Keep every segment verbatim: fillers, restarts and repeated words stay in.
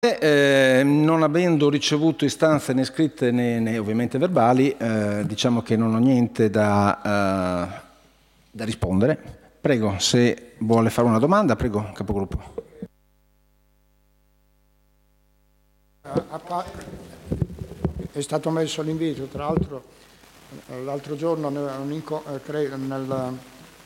Eh, non avendo ricevuto istanze né scritte né, né ovviamente verbali, eh, diciamo che non ho niente da, eh, da rispondere. Prego, se vuole fare una domanda, prego, capogruppo. È stato messo l'invito, tra l'altro l'altro giorno nel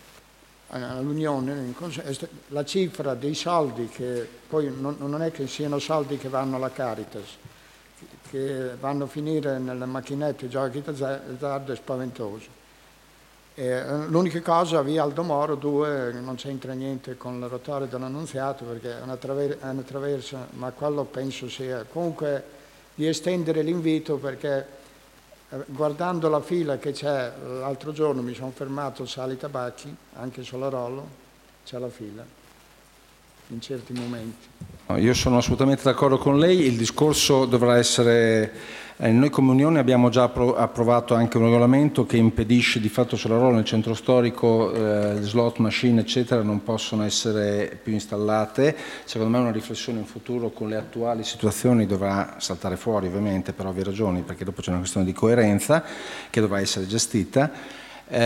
all'Unione, la cifra dei soldi, che poi non, non è che siano soldi che vanno alla Caritas, che vanno a finire nelle macchinette giochi d'azzardo, è spaventoso. L'unica cosa, via Aldo Moro due, non c'entra niente con la rotaria dell'Annunziato, perché è una, traver- è una traversa, ma quello penso sia comunque di estendere l'invito, perché guardando la fila che c'è, l'altro giorno mi sono fermato a Sali Tabacchi, anche Solarollo, c'è la fila in certi momenti. No, io sono assolutamente d'accordo con lei, il discorso dovrà essere, eh, noi come Unione abbiamo già appro- approvato anche un regolamento che impedisce di fatto Solarollo nel centro storico, eh, slot machine eccetera non possono essere più installate. Secondo me una riflessione in futuro con le attuali situazioni dovrà saltare fuori, ovviamente per ovvie ragioni, perché dopo c'è una questione di coerenza che dovrà essere gestita.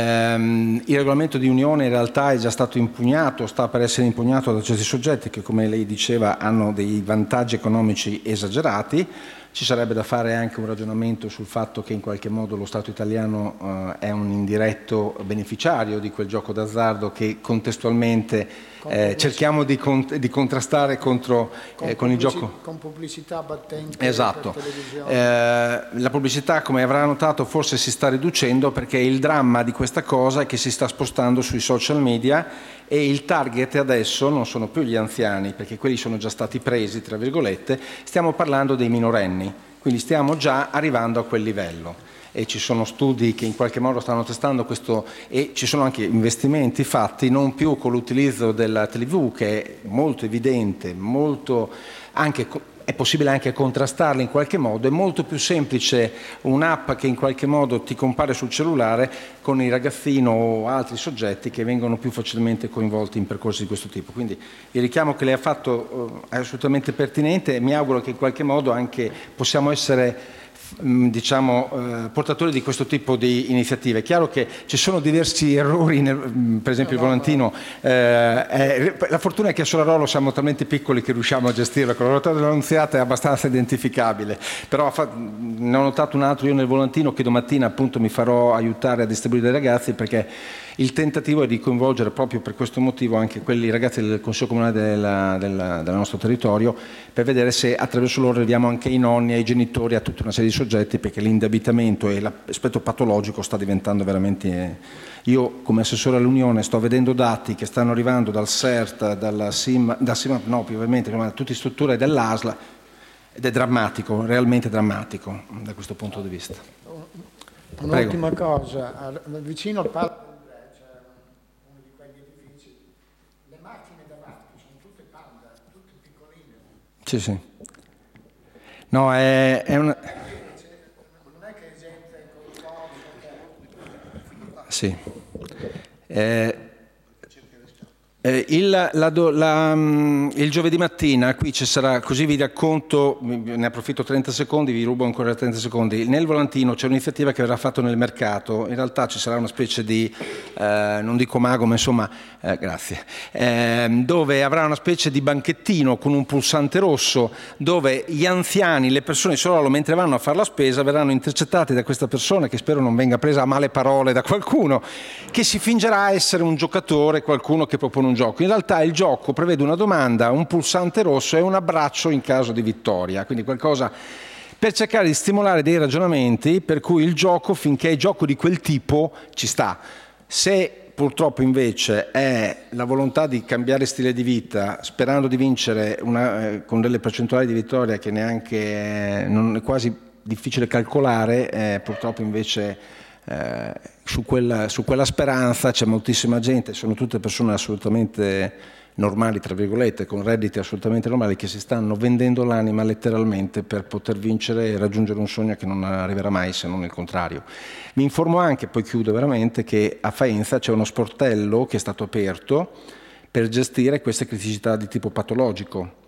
Um, il regolamento di Unione in realtà è già stato impugnato, sta per essere impugnato da certi soggetti che, come lei diceva, hanno dei vantaggi economici esagerati. Ci sarebbe da fare anche un ragionamento sul fatto che in qualche modo lo Stato italiano uh, è un indiretto beneficiario di quel gioco d'azzardo che contestualmente eh, cerchiamo di, cont- di contrastare contro, con, eh, con il gioco. Con pubblicità battente. Esatto. Per televisione. Eh, la pubblicità, come avrà notato, forse si sta riducendo, perché il dramma di questa cosa è che si sta spostando sui social media e il target adesso non sono più gli anziani, perché quelli sono già stati presi, tra virgolette, stiamo parlando dei minorenni, quindi stiamo già arrivando a quel livello. E ci sono studi che in qualche modo stanno testando questo, e ci sono anche investimenti fatti non più con l'utilizzo della tivù, che è molto evidente, molto anche è possibile anche contrastarla in qualche modo, è molto più semplice un'app che in qualche modo ti compare sul cellulare con il ragazzino o altri soggetti che vengono più facilmente coinvolti in percorsi di questo tipo. Quindi il richiamo che lei ha fatto è assolutamente pertinente e mi auguro che in qualche modo anche possiamo essere diciamo eh, portatori di questo tipo di iniziative. È chiaro che ci sono diversi errori, nel, per esempio il volantino, eh, è, la fortuna è che a Solarollo siamo talmente piccoli che riusciamo a gestirlo, con la rotaria dell'Annunziata è abbastanza identificabile, però fa, ne ho notato un altro io nel volantino che domattina appunto mi farò aiutare a distribuire dai ragazzi, perché il tentativo è di coinvolgere proprio per questo motivo anche quelli ragazzi del Consiglio Comunale della, della, del nostro territorio, per vedere se attraverso loro arriviamo anche ai nonni, ai genitori, a tutta una serie di soggetti, perché l'indebitamento e l'aspetto patologico sta diventando veramente... Io come assessore all'Unione sto vedendo dati che stanno arrivando dal S E R T, dalla SIM, da SIM, no, ovviamente, da tutte le strutture dell'A S L, ed è drammatico, realmente drammatico da questo punto di vista. Un'ultima cosa, vicino al palco Sì, sì. No, è, è una... Non è che gente con forza... Sì. Eh, eh, il, la, la, il giovedì mattina qui ci sarà, così vi racconto, ne approfitto trenta secondi, vi rubo ancora trenta secondi. Nel volantino c'è un'iniziativa che verrà fatta nel mercato, in realtà ci sarà una specie di, eh, non dico mago, ma insomma, eh, grazie, eh, dove avrà una specie di banchettino con un pulsante rosso, dove gli anziani, le persone solo mentre vanno a fare la spesa, verranno intercettati da questa persona, che spero non venga presa a male parole da qualcuno, che si fingerà essere un giocatore, qualcuno che propone un gioco. In realtà il gioco prevede una domanda, un pulsante rosso e un abbraccio in caso di vittoria, quindi qualcosa per cercare di stimolare dei ragionamenti per cui il gioco, finché è gioco di quel tipo, ci sta. Se purtroppo invece è la volontà di cambiare stile di vita sperando di vincere una, eh, con delle percentuali di vittoria che neanche eh, non è quasi difficile calcolare, eh, purtroppo invece Eh, su, quella, su quella speranza c'è moltissima gente, sono tutte persone assolutamente normali, tra virgolette, con redditi assolutamente normali, che si stanno vendendo l'anima letteralmente per poter vincere e raggiungere un sogno che non arriverà mai, se non il contrario. Vi informo anche, poi chiudo veramente, che a Faenza c'è uno sportello che è stato aperto per gestire queste criticità di tipo patologico.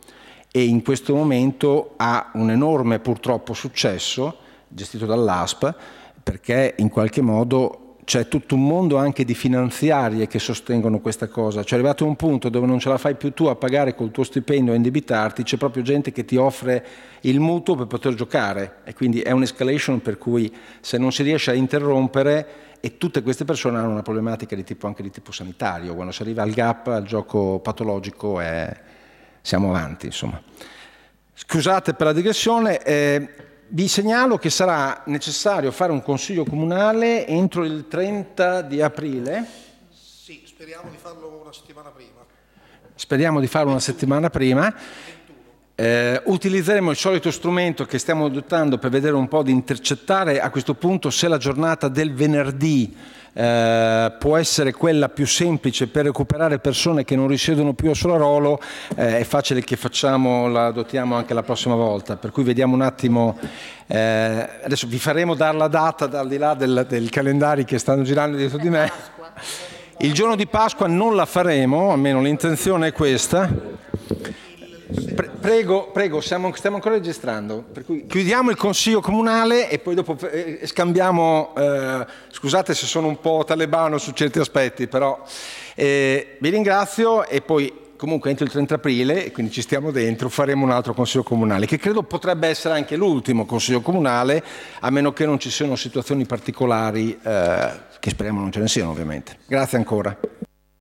e in questo momento ha un enorme purtroppo successo, gestito dall'A S P, perché in qualche modo c'è tutto un mondo anche di finanziarie che sostengono questa cosa. Cioè, arrivato a un punto dove non ce la fai più tu a pagare col tuo stipendio, a indebitarti, c'è proprio gente che ti offre il mutuo per poter giocare, e quindi è un'escalation per cui se non si riesce a interrompere, e tutte queste persone hanno una problematica di tipo, anche di tipo sanitario, quando si arriva al gap, al gioco patologico, è... siamo avanti, insomma. Scusate per la digressione. Eh, Vi segnalo che sarà necessario fare un consiglio comunale entro il trenta di aprile. Sì, speriamo di farlo una settimana prima. Speriamo di farlo una settimana prima. Eh, utilizzeremo il solito strumento che stiamo adottando per vedere un po' di intercettare a questo punto se la giornata del venerdì Eh, può essere quella più semplice per recuperare persone che non risiedono più a Solarolo. Eh, è facile che facciamo, la adottiamo anche la prossima volta, per cui vediamo un attimo. Eh, adesso vi faremo dare la data al di là del, del calendari che stanno girando dietro di me. Il giorno di Pasqua non la faremo, almeno l'intenzione è questa. Pre- prego, prego, siamo, stiamo ancora registrando, per cui chiudiamo il consiglio comunale e poi dopo eh, scambiamo, eh, scusate se sono un po' talebano su certi aspetti, però eh, vi ringrazio, e poi comunque entro il trenta aprile, e quindi ci stiamo dentro, faremo un altro consiglio comunale, che credo potrebbe essere anche l'ultimo consiglio comunale, a meno che non ci siano situazioni particolari, eh, che speriamo non ce ne siano ovviamente. Grazie ancora.